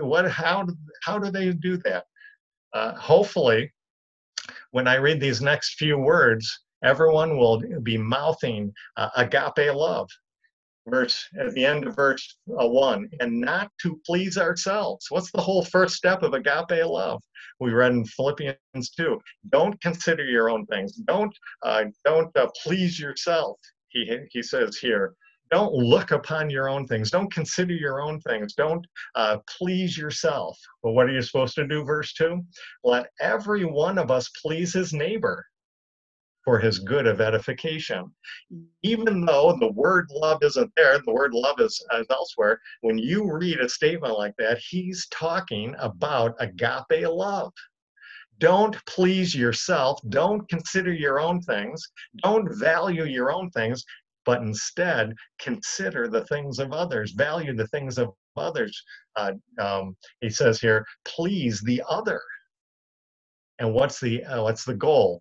how do they do that? Hopefully, when I read these next few words, everyone will be mouthing agape love. At the end of verse 1, and not to please ourselves. What's the whole first step of agape love? We read in Philippians 2. Don't consider your own things. Don't please yourself. He says here. Don't look upon your own things. Don't consider your own things. Don't please yourself. But what are you supposed to do, verse 2? Let every one of us please his neighbor for his good of edification. Even though the word love isn't there, the word love is elsewhere. When you read a statement like that, he's talking about agape love. Don't please yourself. Don't consider your own things. Don't value your own things. But instead, consider the things of others, value the things of others. He says here, please the other. And what's the goal?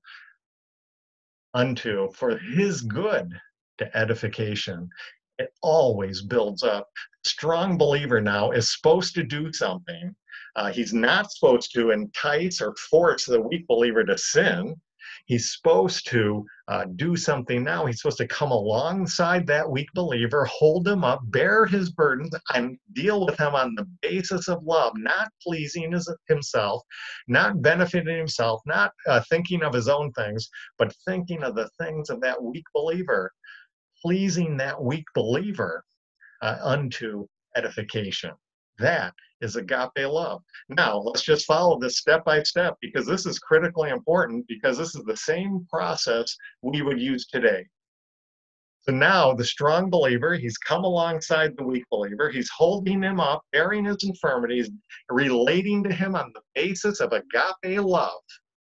For his good to edification. It always builds up. Strong believer now is supposed to do something. He's not supposed to entice or force the weak believer to sin. He's supposed to do something now. He's supposed to come alongside that weak believer, hold him up, bear his burdens, and deal with him on the basis of love, not pleasing himself, not benefiting himself, not thinking of his own things, but thinking of the things of that weak believer, pleasing that weak believer unto edification. That is agape love. Now, let's just follow this step by step, because this is critically important, because this is the same process we would use today. So now the strong believer, he's come alongside the weak believer, he's holding him up, bearing his infirmities, relating to him on the basis of agape love.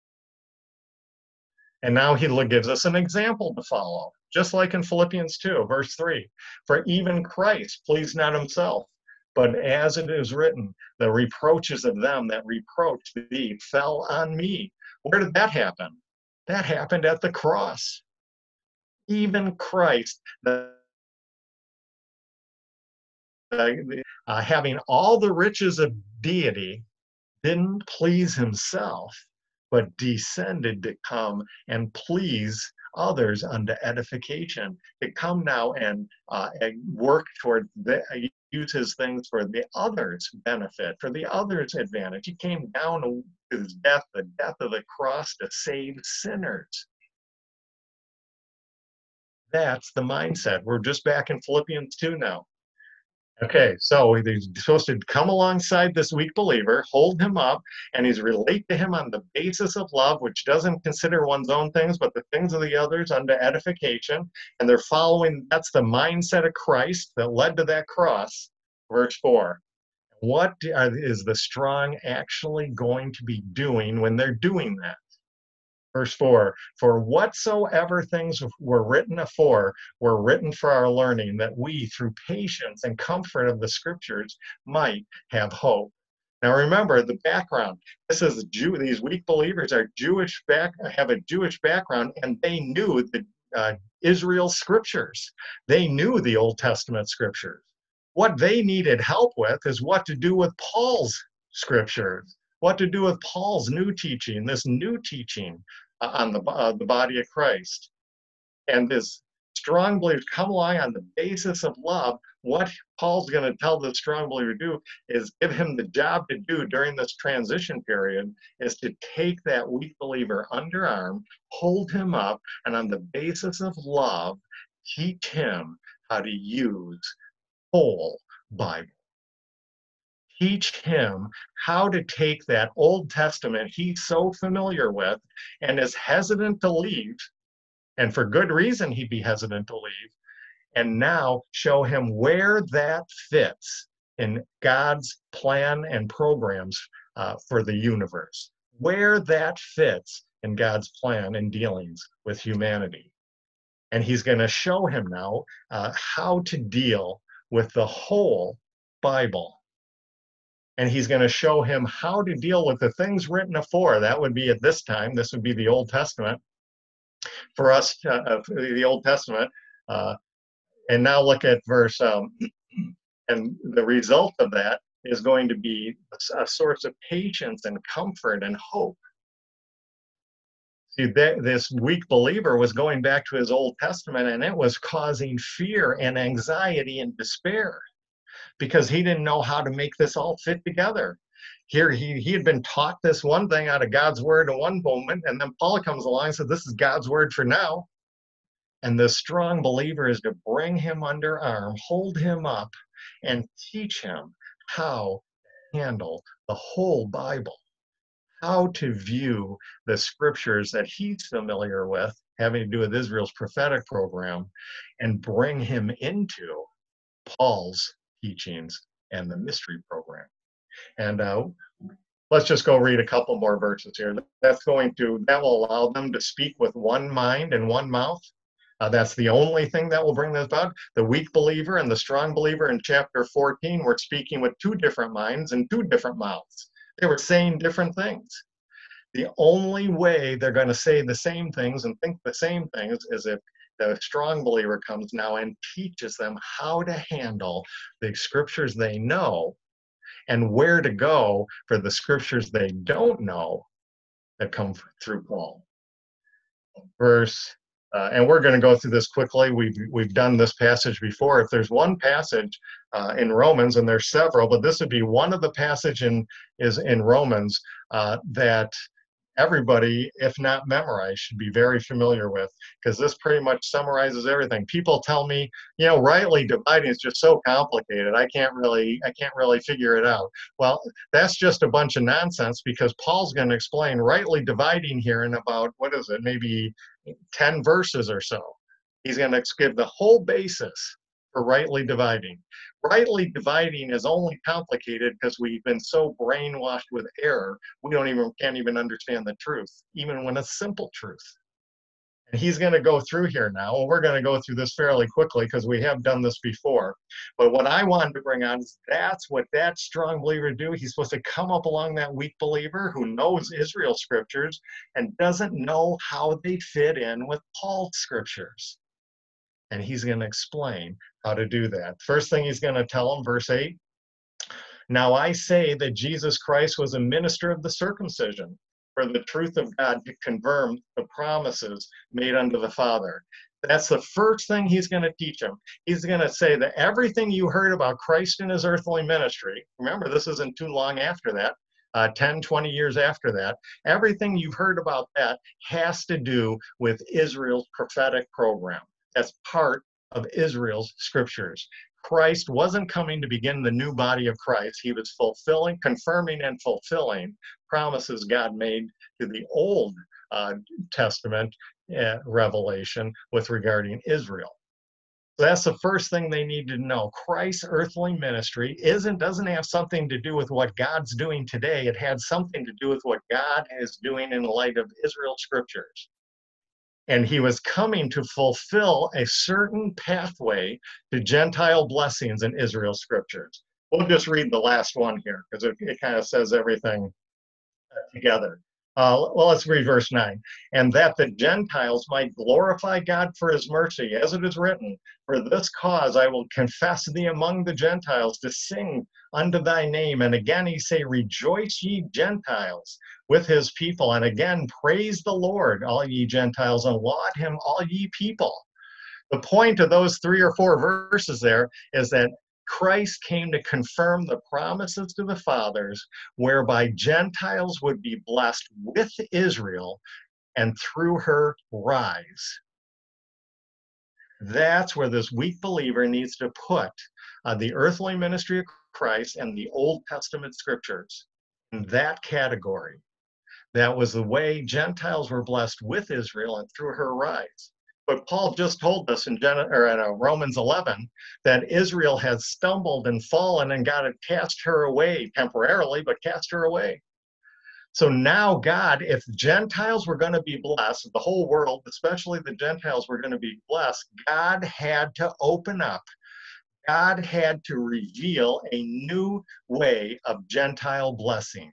And now he gives us an example to follow, just like in Philippians 2, verse 3. For even Christ pleased not himself, but as it is written, the reproaches of them that reproached thee fell on me. Where did that happen? That happened at the cross. Even Christ, having all the riches of deity, didn't please himself, but descended to come and please others unto edification, to come now and work toward use his things for the others' benefit, for the others' advantage. He came down to his death, the death of the cross, to save sinners. That's the mindset. We're just back in Philippians 2 now. Okay, so he's supposed to come alongside this weak believer, hold him up, and he's relate to him on the basis of love, which doesn't consider one's own things, but the things of the others unto edification. And they're following, that's the mindset of Christ that led to that cross. Verse 4. What is the strong actually going to be doing when they're doing that? Verse 4, for whatsoever things were written afore were written for our learning, that we, through patience and comfort of the scriptures, might have hope. Now remember the background. This is these weak believers are have a Jewish background, and they knew the Israel's scriptures. They knew the Old Testament scriptures. What they needed help with is what to do with Paul's scriptures, what to do with Paul's new teaching, this new teaching on the body of Christ. And this strong believers come along on the basis of love. What Paul's going to tell the strong believer to do is give him the job to do during this transition period, is to take that weak believer underarm, hold him up, and on the basis of love, teach him how to use whole Bible. Teach him how to take that Old Testament he's so familiar with and is hesitant to leave, and for good reason he'd be hesitant to leave, and now show him where that fits in God's plan and programs for the universe, where that fits in God's plan and dealings with humanity. And he's going to show him now how to deal with the whole Bible. And he's going to show him how to deal with the things written afore. That would be at this time, this would be the Old Testament. For us, the Old Testament. And now look at verse, and the result of that is going to be a source of patience and comfort and hope. See, this weak believer was going back to his Old Testament, and it was causing fear and anxiety and despair, because he didn't know how to make this all fit together. Here he had been taught this one thing out of God's word in one moment, and then Paul comes along and says, this is God's word for now. And the strong believer is to bring him under arm, hold him up, and teach him how to handle the whole Bible, how to view the scriptures that he's familiar with, having to do with Israel's prophetic program, and bring him into Paul's teachings and the mystery program. And let's just go read a couple more verses here. That will allow them to speak with one mind and one mouth. That's the only thing that will bring this about. The weak believer and the strong believer in chapter 14 were speaking with two different minds and two different mouths. They were saying different things. The only way they're going to say the same things and think the same things is if the strong believer comes now and teaches them how to handle the scriptures they know and where to go for the scriptures they don't know that come through Paul. And we're going to go through this quickly. We've done this passage before. If there's one passage in Romans, and there's several, but this would be one of the passages in Romans that everybody, if not memorized, should be very familiar with, because this pretty much summarizes everything. People tell me, rightly dividing is just so complicated. I can't really figure it out. Well, that's just a bunch of nonsense, because Paul's going to explain rightly dividing here in about, maybe 10 verses or so. He's going to give the whole basis for rightly dividing. Rightly dividing is only complicated because we've been so brainwashed with error, we can't even understand the truth, even when it's simple truth. And he's going to go through here now, and we're going to go through this fairly quickly because we have done this before. But what I wanted to bring on is that's what that strong believer do. He's supposed to come up along that weak believer who knows Israel scriptures and doesn't know how they fit in with Paul's scriptures. And he's going to explain how to do that. First thing he's going to tell them, verse 8, now I say that Jesus Christ was a minister of the circumcision, for the truth of God to confirm the promises made unto the Father. That's the first thing he's going to teach them. He's going to say that everything you heard about Christ in his earthly ministry, remember, this isn't too long after that, 10, 20 years after that, everything you've heard about that has to do with Israel's prophetic program. That's part of Israel's scriptures. Christ wasn't coming to begin the new body of Christ. He was fulfilling, confirming, and fulfilling promises God made to the Old Testament revelation with regarding Israel. So that's the first thing they need to know. Christ's earthly ministry doesn't have something to do with what God's doing today. It had something to do with what God is doing in light of Israel's scriptures. And he was coming to fulfill a certain pathway to Gentile blessings in Israel's scriptures. We'll just read the last one here because it kind of says everything together. Well, let's read verse 9. And that the Gentiles might glorify God for his mercy, as it is written, for this cause I will confess thee among the Gentiles to sing unto thy name. And again he say, rejoice ye Gentiles with his people. And again, praise the Lord, all ye Gentiles, and laud him, all ye people. The point of those 3 or 4 verses there is that Christ came to confirm the promises to the fathers, whereby Gentiles would be blessed with Israel and through her rise. That's where this weak believer needs to put the earthly ministry of Christ and the Old Testament scriptures in that category. That was the way Gentiles were blessed with Israel and through her rise. But Paul just told us in Romans 11 that Israel has stumbled and fallen and God had cast her away temporarily, but cast her away. So now God, if Gentiles were going to be blessed, the whole world, especially the Gentiles, were going to be blessed, God had to open up. God had to reveal a new way of Gentile blessings.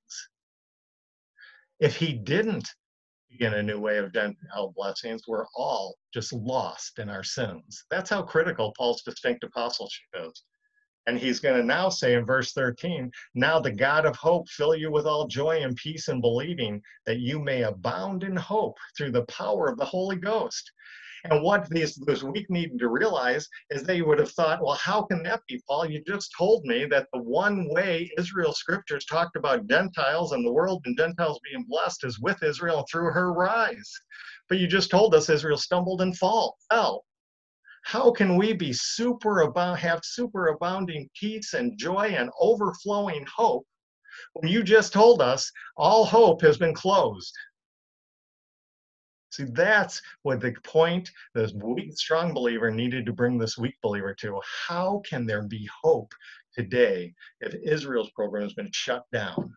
If he didn't begin a new way of Gentile blessings, we're all just lost in our sins. That's how critical Paul's distinct apostleship is. And he's going to now say in verse 13, now the God of hope fill you with all joy and peace in believing, that you may abound in hope through the power of the Holy Ghost. And what those weak needed to realize is they would have thought, well, how can that be, Paul? You just told me that the one way Israel scriptures talked about Gentiles and the world and Gentiles being blessed is with Israel through her rise. But you just told us Israel stumbled and fell. How can we be have superabounding peace and joy and overflowing hope when you just told us all hope has been closed? See, that's what the point this weak, strong believer needed to bring this weak believer to. How can there be hope today if Israel's program has been shut down?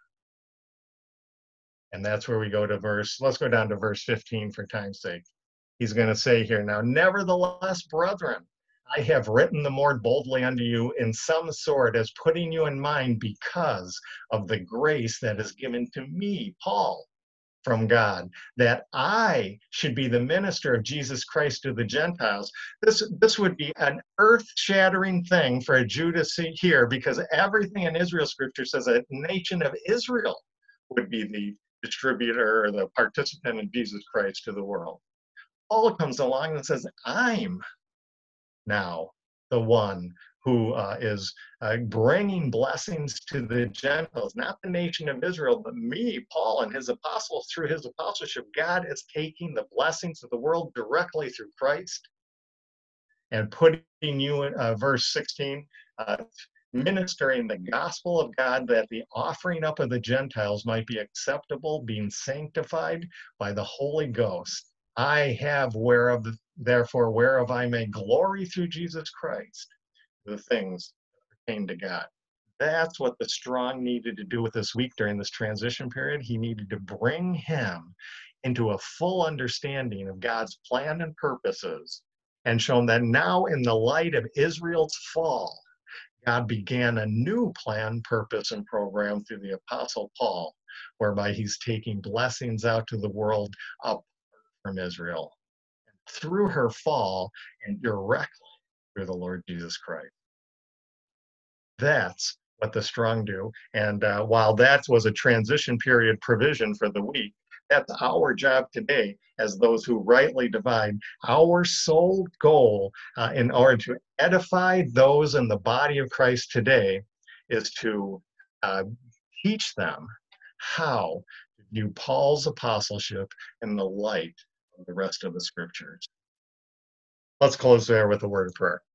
And that's where we go to let's go down to verse 15 for time's sake. He's going to say here now, nevertheless, brethren, I have written the more boldly unto you in some sort as putting you in mind because of the grace that is given to me, Paul, from God, that I should be the minister of Jesus Christ to the Gentiles. This would be an earth-shattering thing for a Jew to see here, because everything in Israel scripture says a nation of Israel would be the distributor or the participant in Jesus Christ to the world. Paul comes along and says, I'm now the one who is bringing blessings to the Gentiles, not the nation of Israel, but me, Paul, and his apostles. Through his apostleship, God is taking the blessings of the world directly through Christ and putting you in verse 16, ministering the gospel of God, that the offering up of the Gentiles might be acceptable, being sanctified by the Holy Ghost. I have therefore whereof I may glory through Jesus Christ, the things that pertain to God. That's what the strong needed to do with this week during this transition period. He needed to bring him into a full understanding of God's plan and purposes, and show him that now in the light of Israel's fall, God began a new plan, purpose, and program through the Apostle Paul, whereby he's taking blessings out to the world up from Israel through her fall and directly through the Lord Jesus Christ. That's what the strong do. And while that was a transition period provision for the weak, That's our job today as those who rightly divide. Our sole goal in order to edify those in the body of Christ today is to uh, teach them how to view Paul's apostleship in the light of the rest of the scriptures. Let's close there with a word of prayer.